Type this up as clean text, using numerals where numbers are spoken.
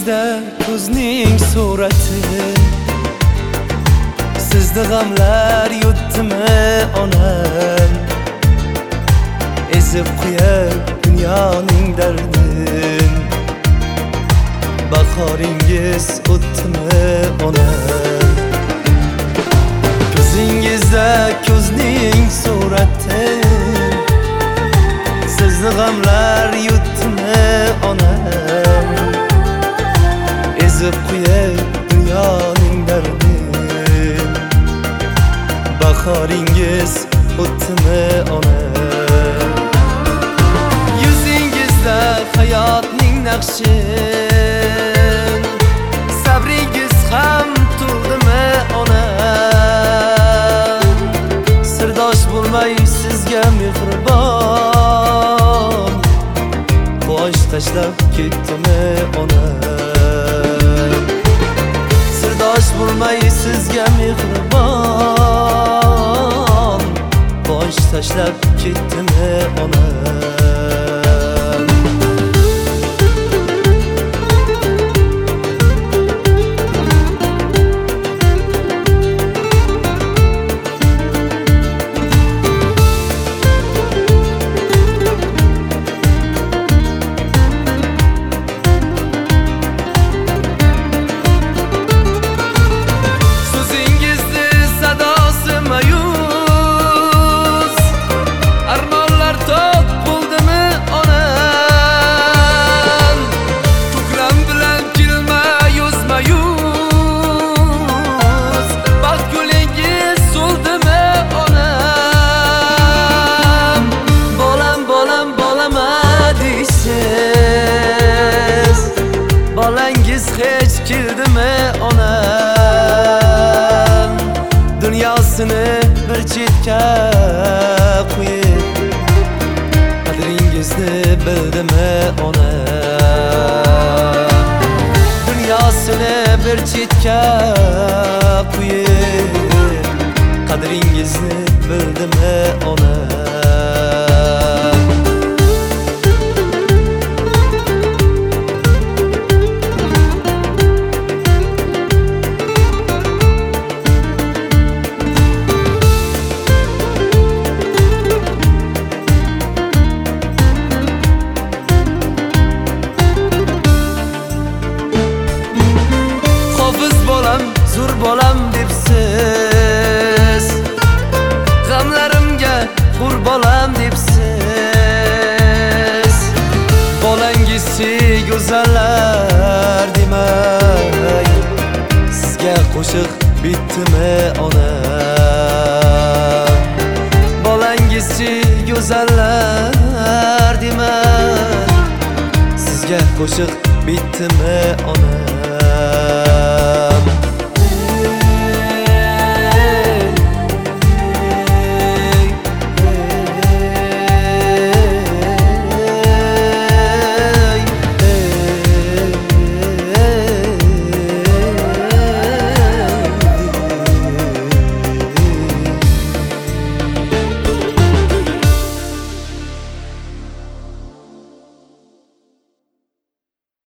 Yuzingizda ko'zning surati, sizni g'amlar yutdimi onam? Ezib qo'yar dunyoning dardin, bahoringiz o'tdimi onam? Ko'zingizda ko'zning surati, sizni g'amlar yutdimi onam? Ezib qo'yar dunyoning dardin, bahoringiz o'tdimi onam? Yuzingizda hayotning naqshi, sabringiz ham turdimi onam? Sirdosh bo'lmay sizga mehribon, bosh tashlab ketdimi onam? Sirdosh bo'lmay sizga mehribon, bosh tashlab ketdimi onam? Bolangiz hech keldimi onam? Dunyosini bir chetga qo'yib, qadringizni bildimi onam? Dunyosini bir chetga qo'yib, qadringizni bildimi onam? Zo'r bolam debsiz, g'amlarimga hur bolam debsiz. Bolangizchi go'zallar demay, sizga qo'shiq bitdimi onam? Bolangizchi go'zallar demay, sizga qo'shiq bitdimi onam?